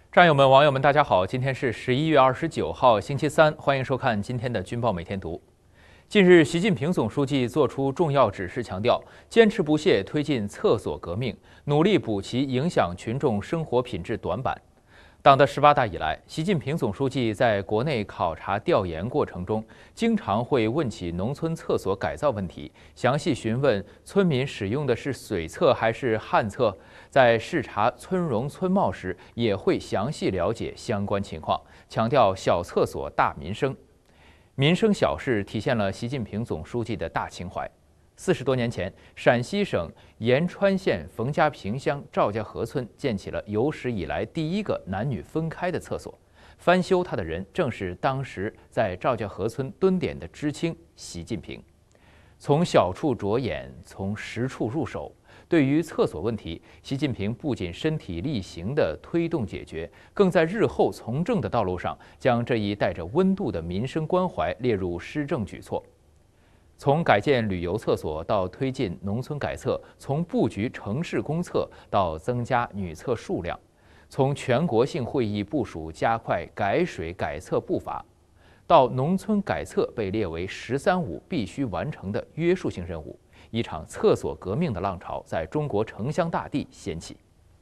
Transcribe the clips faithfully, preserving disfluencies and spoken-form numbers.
战友们、网友们，大家好！今天是十一月二十九号，星期三，欢迎收看今天的《军报每天读》。近日，习近平总书记作出重要指示，强调坚持不懈推进厕所革命，努力补齐影响群众生活品质短板。党的十八大以来，习近平总书记在国内考察调研过程中，经常会问起农村厕所改造问题，详细询问村民使用的是水厕还是旱厕。在视察村容村貌时，也会详细了解相关情况，强调小厕所大民生。民生小事体现了习近平总书记的大情怀。四十多年前，陕西省延川县冯家坪乡赵家河村建起了有史以来第一个男女分开的厕所。翻修它的人正是当时在赵家河村蹲点的知青习近平。从小处着眼，从实处入手。对于厕所问题，习近平不仅身体力行地推动解决，更在日后从政的道路上将这一带着温度的民生关怀列入施政举措。从改建旅游厕所到推进农村改厕，从布局城市公厕到增加女厕数量，从全国性会议部署加快改水改厕步伐，到农村改厕被列为“十三五”必须完成的约束性任务，一场厕所革命的浪潮在中国城乡大地掀起。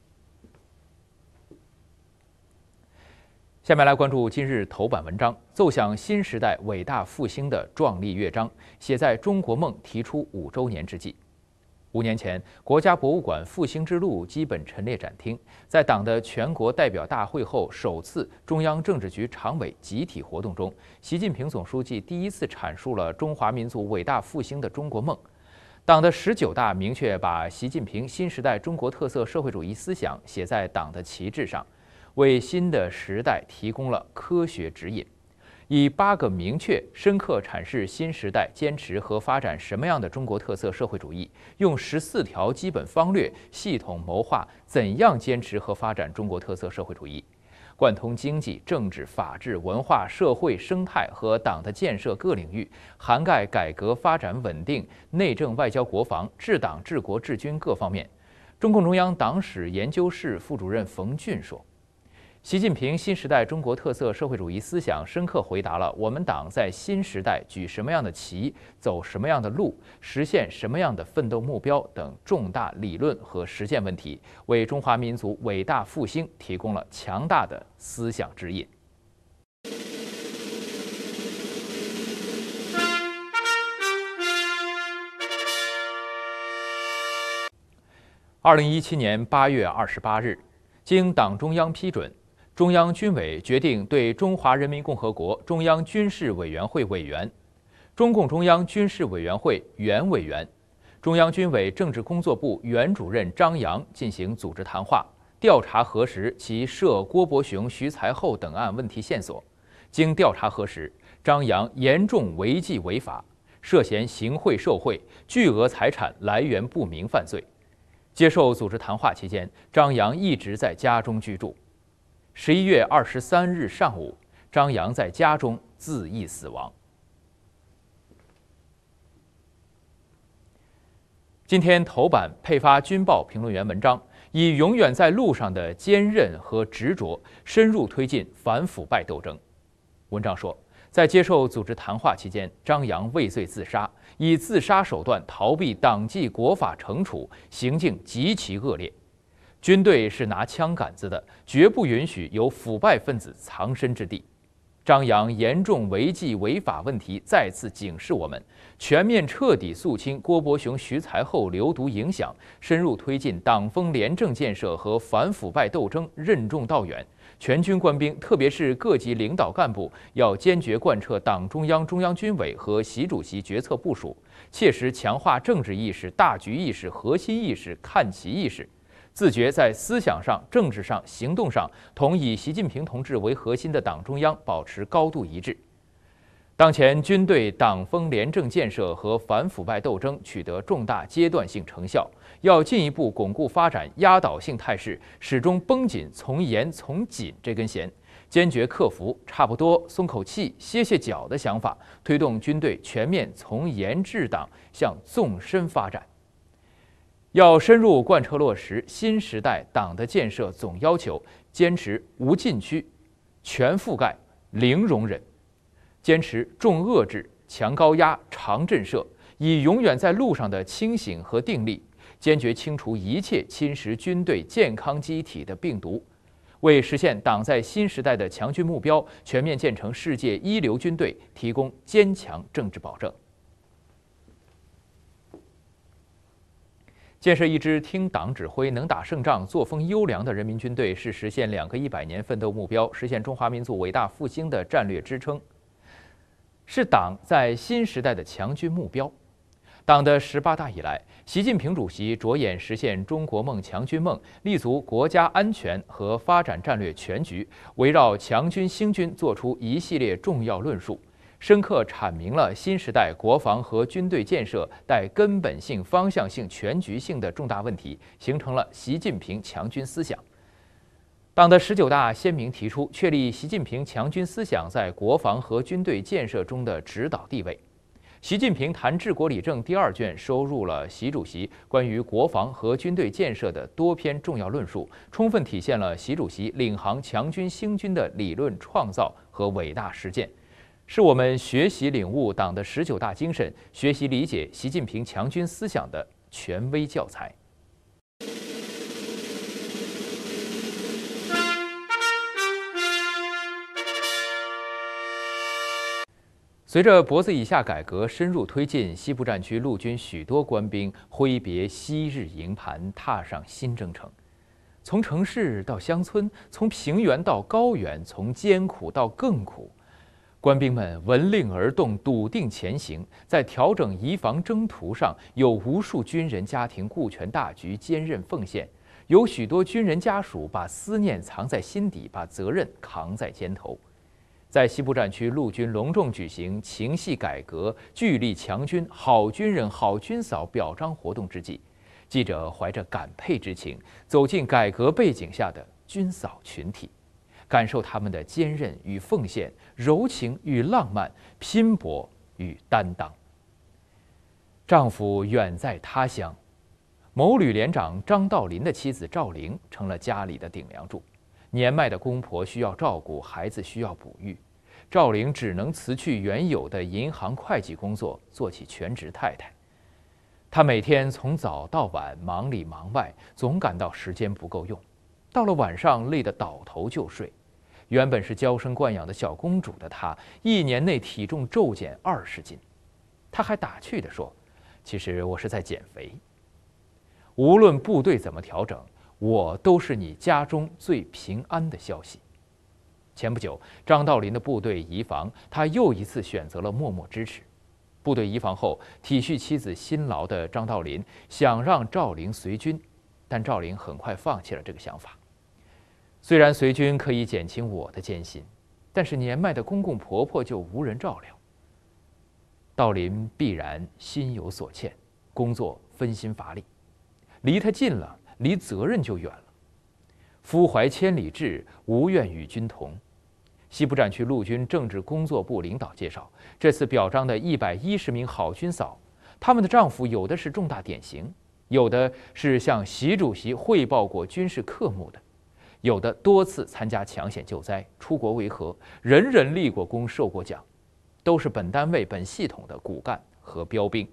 下面来关注今日头版文章：奏响新时代伟大复兴的壮丽乐章，写在中国梦提出五周年之际。五年前，国家博物馆复兴之路基本陈列展厅，在党的全国代表大会后首次中央政治局常委集体活动中，习近平总书记第一次阐述了中华民族伟大复兴的中国梦。党的十九大明确把习近平新时代中国特色社会主义思想写在党的旗帜上，为新的时代提供了科学指引，以八个明确、深刻阐释新时代坚持和发展什么样的中国特色社会主义，用十四条基本方略系统谋划怎样坚持和发展中国特色社会主义，贯通经济、政治、法治、文化、社会、生态和党的建设各领域，涵盖改革发展稳定、内政外交国防、治党治国治军各方面。中共中央党史研究室副主任冯俊说，习近平新时代中国特色社会主义思想深刻回答了我们党在新时代举什么样的旗、走什么样的路、实现什么样的奋斗目标等重大理论和实践问题，为中华民族伟大复兴提供了强大的思想指引。二零一七年八月二十八日，经党中央批准，中央军委决定对中华人民共和国中央军事委员会委员、中共中央军事委员会原委员、中央军委政治工作部原主任张扬进行组织谈话，调查核实其涉郭伯雄、徐才厚等案问题线索。经调查核实，张扬严重违纪违法，涉嫌行贿受贿、巨额财产来源不明犯罪。接受组织谈话期间，张扬一直在家中居住。十一月二十三日上午，张扬在家中自缢死亡。今天头版配发军报评论员文章，以永远在路上的坚韧和执着，深入推进反腐败斗争。文章说，在接受组织谈话期间，张扬畏罪自杀，以自杀手段逃避党纪国法惩处，行径极其恶劣。军队是拿枪杆子的，绝不允许有腐败分子藏身之地。张扬严重违纪违法问题再次警示我们，全面彻底肃清郭伯雄、徐才厚流毒影响，深入推进党风廉政建设和反腐败斗争任重道远。全军官兵，特别是各级领导干部，要坚决贯彻党中央、中央军委和习主席决策部署，切实强化政治意识、大局意识、核心意识、看齐意识。自觉在思想上、政治上、行动上同以习近平同志为核心的党中央保持高度一致。当前军队党风廉政建设和反腐败斗争取得重大阶段性成效，要进一步巩固发展压倒性态势，始终绷紧从严从紧这根弦，坚决克服差不多、松口气、歇歇脚的想法，推动军队全面从严治党向纵深发展。 要深入贯彻落实新时代党的建设总要求，坚持无禁区、全覆盖、零容忍，坚持重遏制、强高压、长震慑，以永远在路上的清醒和定力，坚决清除一切侵蚀军队健康机体的病毒，为实现党在新时代的强军目标，全面建成世界一流军队提供坚强政治保证。建设一支听党指挥、能打胜仗、作风优良的人民军队，是实现两个一百年奋斗目标、实现中华民族伟大复兴的战略支撑，是党在新时代的强军目标。党的十八大以来，习近平主席着眼实现中国梦、强军梦，立足国家安全和发展战略全局，围绕强军兴军作出一系列重要论述，深刻阐明了新时代国防和军队建设带根本性、方向性、全局性的重大问题，形成了习近平强军思想。党的十九大鲜明提出，确立习近平强军思想在国防和军队建设中的指导地位。习近平谈治国理政第二卷收入了习主席关于国防和军队建设的多篇重要论述，充分体现了习主席领航强军兴军的理论创造和伟大实践，是我们学习领悟党的十九大精神、学习理解习近平强军思想的权威教材。随着脖子以下改革深入推进，西部战区陆军许多官兵挥别昔日营盘，踏上新征程。从城市到乡村，从平原到高原，从艰苦到更苦，官兵们闻令而动，笃定前行。在调整移防征途上，有无数军人家庭顾全大局，坚韧奉献；有许多军人家属把思念藏在心底，把责任扛在肩头。在西部战区陆军隆重举行情系改革、聚力强军、好军人、好军嫂表彰活动之际，记者怀着感佩之情走进改革背景下的军嫂群体，感受他们的坚韧与奉献、柔情与浪漫、拼搏与担当。丈夫远在他乡，某旅连长张道林的妻子赵玲成了家里的顶梁柱。年迈的公婆需要照顾，孩子需要哺育，赵玲只能辞去原有的银行会计工作，做起全职太太。她每天从早到晚忙里忙外，总感到时间不够用，到了晚上累得倒头就睡。原本是娇生惯养的小公主的她，一年内体重骤减二十斤。她还打趣地说：“其实我是在减肥。”无论部队怎么调整，我都是你家中最平安的消息。前不久，张道林的部队移防，他又一次选择了默默支持。部队移防后，体恤妻子辛劳的张道林想让赵玲随军，但赵玲很快放弃了这个想法。虽然随军可以减轻我的艰辛，但是年迈的公公婆婆就无人照料。道林必然心有所欠，工作分心乏力，离他近了，离责任就远了。夫怀千里志，无愿与君同。西部战区陆军政治工作部领导介绍，这次表彰的一百一十名好军嫂，他们的丈夫有的是重大典型，有的是向习主席汇报过军事科目的，有的多次参加抢险救灾、出国维和，人人立过功、受过奖，都是本单位、本系统的骨干和标兵。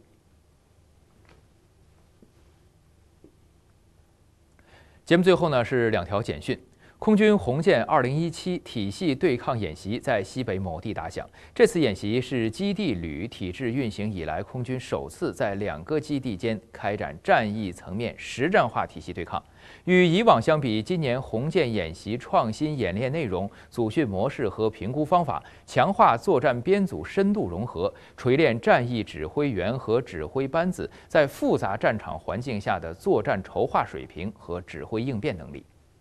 节目最后呢是两条简讯。空军红箭二零一七体系对抗演习在西北某地打响。这次演习是基地旅体制运行以来，空军首次在两个基地间开展战役层面实战化体系对抗。与以往相比，今年红箭演习创新演练内容、组训模式和评估方法，强化作战编组深度融合，锤炼战役指挥员和指挥班子在复杂战场环境下的作战筹划水平和指挥应变能力。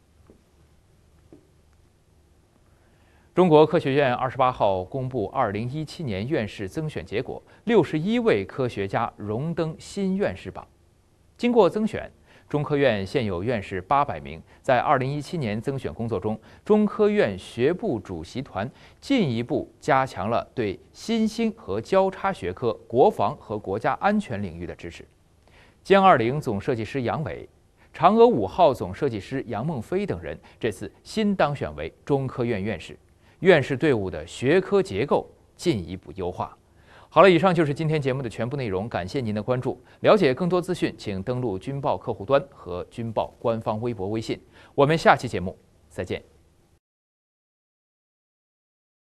中国科学院二十八号公布二零一七年院士增选结果，六十一位科学家荣登新院士榜。经过增选，中科院现有院士八百名。在二零一七年增选工作中，中科院学部主席团进一步加强了对新兴和交叉学科、国防和国家安全领域的支持。 歼二零总设计师杨伟、嫦娥五号总设计师杨梦飞等人这次新当选为中科院院士，院士队伍的学科结构进一步优化。好了，以上就是今天节目的全部内容，感谢您的关注。了解更多资讯，请登录军报客户端和军报官方微博、微信。我们下期节目再见。